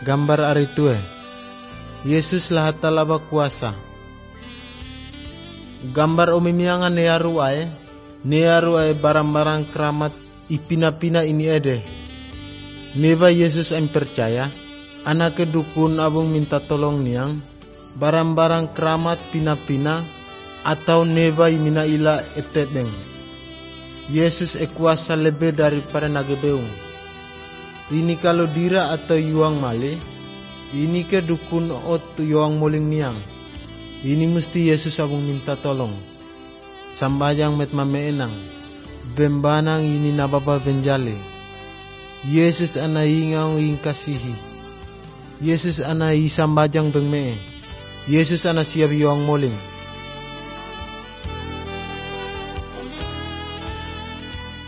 Gambar ari tue. Yesus lahat talaba kuasa. Gambar umimiangan nearu ay barang-barang keramat ipina-pina ini ede. Neba Yesus ang percaya, anak kedukun abung minta tolong niang, barang-barang keramat pina-pina, atau neba imina ila etebeng. Yesus kuasa lebih daripada nagebeung. Ini kalau dira atau yuang male, ini ke dukun ot yuang moling niang. Ini mesti Yesus abung minta tolong. Sambajang met mameenang, bembanang ini nababa venjale. Yesus ana ingaw ing kasihi. Yesus ana isambajang bengmee. Yesus ana siap yuang moling.